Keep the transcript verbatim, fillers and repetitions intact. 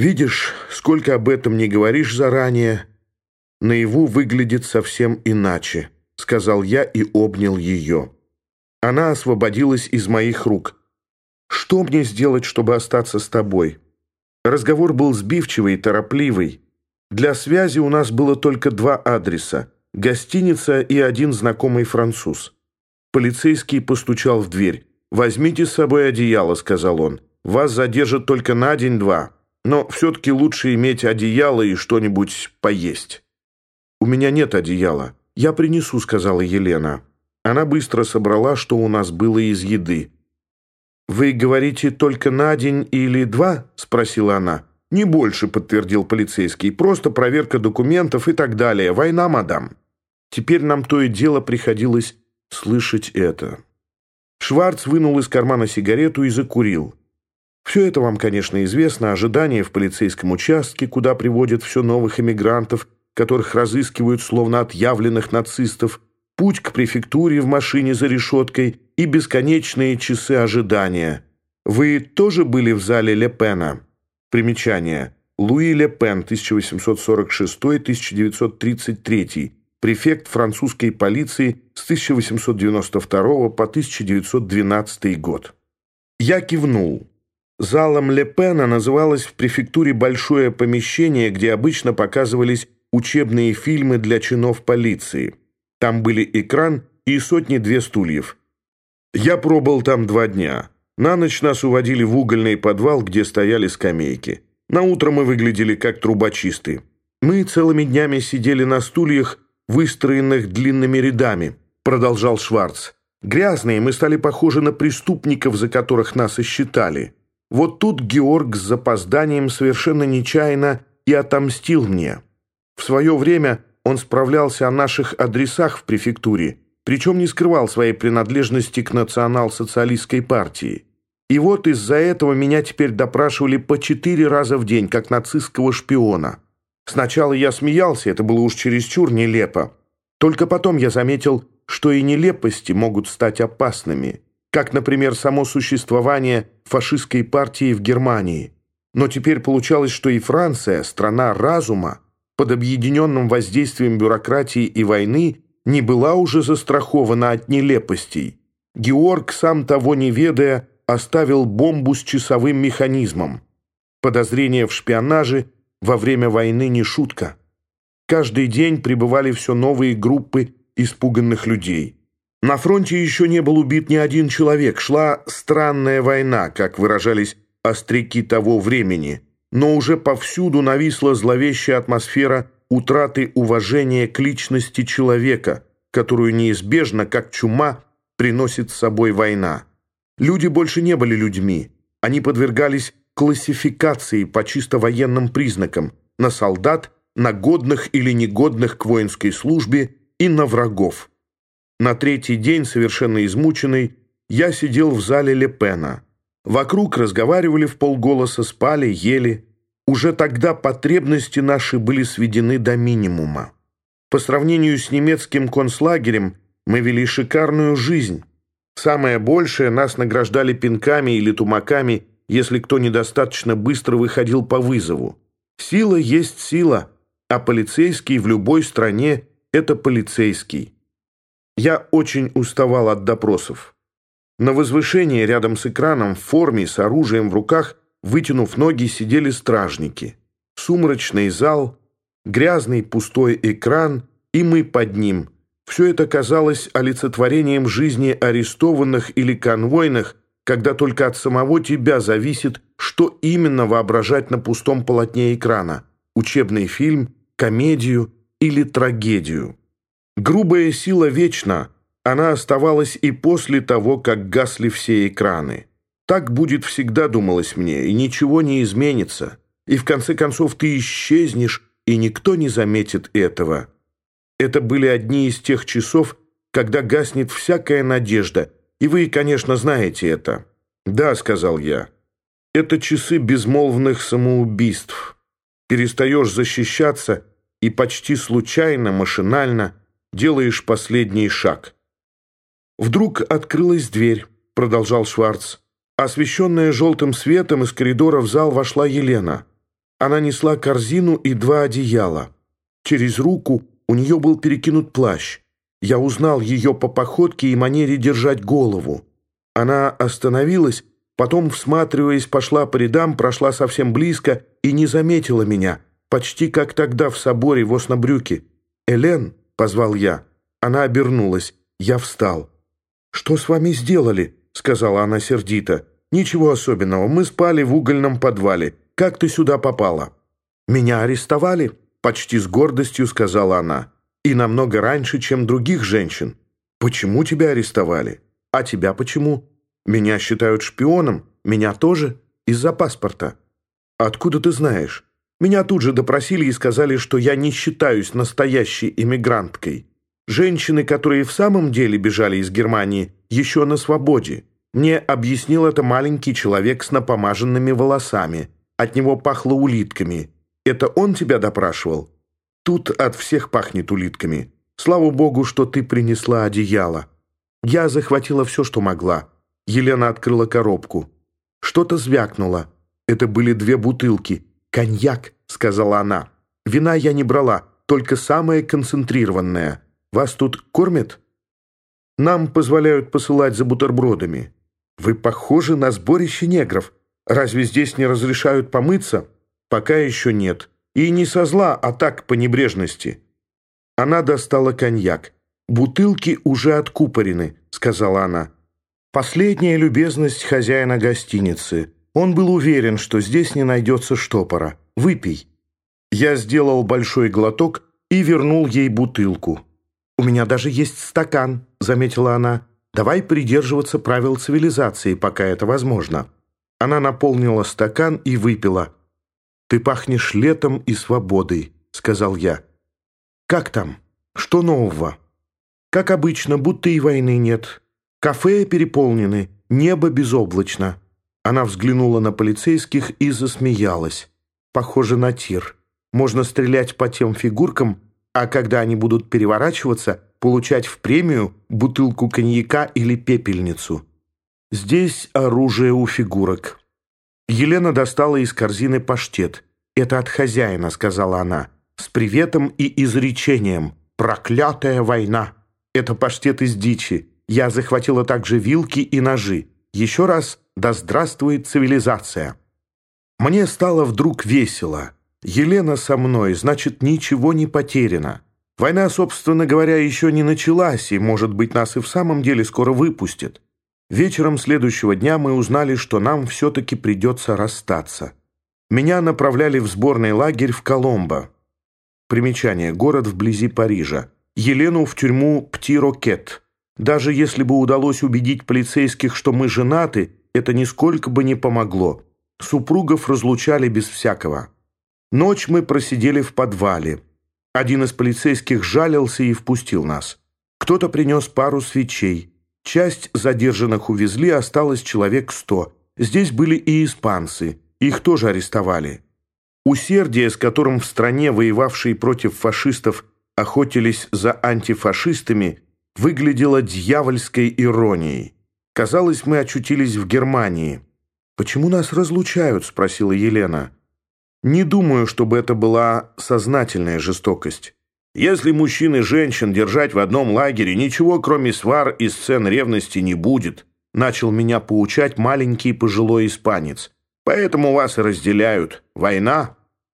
«Видишь, сколько об этом не говоришь заранее, наяву выглядит совсем иначе», — сказал я и обнял ее. Она освободилась из моих рук. «Что мне сделать, чтобы остаться с тобой?» Разговор был сбивчивый и торопливый. Для связи у нас было только два адреса — гостиница и один знакомый француз. Полицейский постучал в дверь. «Возьмите с собой одеяло», — сказал он. «Вас задержат только на день-два, но все-таки лучше иметь одеяло и что-нибудь поесть». «У меня нет одеяла. Я принесу», — сказала Елена. Она быстро собрала, что у нас было из еды. «Вы говорите только на день или два?» — спросила она. «Не больше», — подтвердил полицейский. «Просто проверка документов и так далее. Война, мадам». Теперь нам то и дело приходилось слышать это. Шварц вынул из кармана сигарету и закурил. «Все это вам, конечно, известно. Ожидание в полицейском участке, куда приводят все новых эмигрантов, которых разыскивают словно отъявленных нацистов, путь к префектуре в машине за решеткой и бесконечные часы ожидания. Вы тоже были в зале Ле Пена?» Примечание. Луи Ле Пен, тысяча восемьсот сорок шестой — тысяча девятьсот тридцать третий, префект французской полиции с тысяча восемьсот девяносто второго по тысяча девятьсот двенадцатый год. Я кивнул. Залом Ле Пена называлось в префектуре большое помещение, где обычно показывались учебные фильмы для чинов полиции. Там были экран и сотни-две стульев. Я пробыл там два дня. На ночь нас уводили в угольный подвал, где стояли скамейки. На утро мы выглядели как трубочисты. Мы целыми днями сидели на стульях, выстроенных длинными рядами, продолжал Шварц. Грязные, мы стали похожи на преступников, за которых нас и считали. Вот тут Георг с запозданием совершенно нечаянно и отомстил мне. В свое время он справлялся о наших адресах в префектуре, причем не скрывал своей принадлежности к национал-социалистской партии. И вот из-за этого меня теперь допрашивали по четыре раза в день, как нацистского шпиона. Сначала я смеялся, это было уж чересчур нелепо. Только потом я заметил, что и нелепости могут стать опасными, как, например, само существование фашистской партии в Германии. Но теперь получалось, что и Франция, страна разума, под объединенным воздействием бюрократии и войны, не была уже застрахована от нелепостей. Георг, сам того не ведая, оставил бомбу с часовым механизмом. Подозрение в шпионаже во время войны не шутка. Каждый день прибывали все новые группы испуганных людей. На фронте еще не был убит ни один человек. Шла странная война, как выражались остряки того времени. Но уже повсюду нависла зловещая атмосфера утраты уважения к личности человека, которую неизбежно, как чума, приносит с собой война. Люди больше не были людьми. Они подвергались классификации по чисто военным признакам: на солдат, на годных или негодных к воинской службе и на врагов. На третий день, совершенно измученный, я сидел в зале Ле Пена. Вокруг разговаривали вполголоса, спали, ели. Уже тогда потребности наши были сведены до минимума. По сравнению с немецким концлагерем мы вели шикарную жизнь. Самое большее, нас награждали пинками или тумаками, если кто недостаточно быстро выходил по вызову. Сила есть сила, а полицейский в любой стране – это полицейский. Я очень уставал от допросов. На возвышении рядом с экраном, в форме, с оружием в руках, вытянув ноги, сидели стражники. Сумрачный зал, грязный пустой экран, и мы под ним. Все это казалось олицетворением жизни арестованных или конвойных, когда только от самого тебя зависит, что именно воображать на пустом полотне экрана – учебный фильм, комедию или трагедию. Грубая сила вечна, она оставалась и после того, как гасли все экраны. Так будет всегда, думалось мне, и ничего не изменится. И в конце концов ты исчезнешь, и никто не заметит этого. Это были одни из тех часов, когда гаснет всякая надежда, и вы, конечно, знаете это. «Да», — сказал я, — «это часы безмолвных самоубийств. Перестаешь защищаться и почти случайно, машинально делаешь последний шаг». «Вдруг открылась дверь», — продолжал Шварц. Освещенная желтым светом, из коридора в зал вошла Елена. Она несла корзину и два одеяла. Через руку у нее был перекинут плащ. Я узнал ее по походке и манере держать голову. Она остановилась, потом, всматриваясь, пошла по рядам, прошла совсем близко и не заметила меня, почти как тогда в соборе в Оснабрюке. «Элен», — позвал я. Она обернулась. Я встал. «Что с вами сделали?» — сказала она сердито. «Ничего особенного. Мы спали в угольном подвале. Как ты сюда попала?» «Меня арестовали», — почти с гордостью сказала она. «И намного раньше, чем других женщин». «Почему тебя арестовали? А тебя почему?» «Меня считают шпионом. Меня тоже. Из-за паспорта». «Откуда ты знаешь?» «Меня тут же допросили и сказали, что я не считаюсь настоящей эмигранткой. Женщины, которые в самом деле бежали из Германии, еще на свободе. Мне объяснил это маленький человек с напомаженными волосами. От него пахло улитками. Это он тебя допрашивал? Тут от всех пахнет улитками. Слава богу, что ты принесла одеяло. Я захватила все, что могла». Елена открыла коробку. Что-то звякнуло. Это были две бутылки. «Коньяк», — сказала она. «Вина я не брала, только самое концентрированное. Вас тут кормят?» «Нам позволяют посылать за бутербродами». «Вы похожи на сборище негров. Разве здесь не разрешают помыться?» «Пока еще нет. И не со зла, а так, по небрежности». Она достала коньяк. «Бутылки уже откупорены», — сказала она. «Последняя любезность хозяина гостиницы. Он был уверен, что здесь не найдется штопора. Выпей». Я сделал большой глоток и вернул ей бутылку. «У меня даже есть стакан», — заметила она. «Давай придерживаться правил цивилизации, пока это возможно». Она наполнила стакан и выпила. «Ты пахнешь летом и свободой», — сказал я. «Как там? Что нового?» «Как обычно, будто и войны нет. Кафе переполнены, небо безоблачно». Она взглянула на полицейских и засмеялась. «Похоже на тир. Можно стрелять по тем фигуркам, а когда они будут переворачиваться, получать в премию бутылку коньяка или пепельницу. Здесь оружие у фигурок». Елена достала из корзины паштет. «Это от хозяина», — сказала она, — «с приветом и изречением. Проклятая война! Это паштет из дичи. Я захватила также вилки и ножи. Еще раз да здравствует цивилизация». Мне стало вдруг весело. Елена со мной, значит, ничего не потеряно. Война, собственно говоря, еще не началась, и, может быть, нас и в самом деле скоро выпустят. Вечером следующего дня мы узнали, что нам все-таки придется расстаться. Меня направляли в сборный лагерь в Коломбо. Примечание. Город вблизи Парижа. Елену в тюрьму Пти-Рокет. Даже если бы удалось убедить полицейских, что мы женаты, это нисколько бы не помогло. Супругов разлучали без всякого. Ночь мы просидели в подвале. Один из полицейских жалился и впустил нас. Кто-то принес пару свечей. Часть задержанных увезли, осталось человек сто. Здесь были и испанцы. Их тоже арестовали. Усердие, с которым в стране, воевавшей против фашистов, охотились за антифашистами, выглядело дьявольской иронией. Казалось, мы очутились в Германии. «Почему нас разлучают?» — спросила Елена. «Не думаю, чтобы это была сознательная жестокость. Если мужчин и женщин держать в одном лагере, ничего, кроме свар и сцен ревности, не будет», — начал меня поучать маленький пожилой испанец. «Поэтому вас и разделяют. Война